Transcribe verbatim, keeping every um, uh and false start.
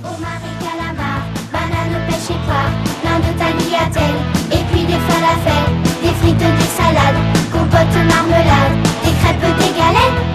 Homard et calamar, banane, pêche et poire, plein de tagliatelles, et puis des falafels, des frites, des salades, compotes, marmelade, des crêpes, des galettes.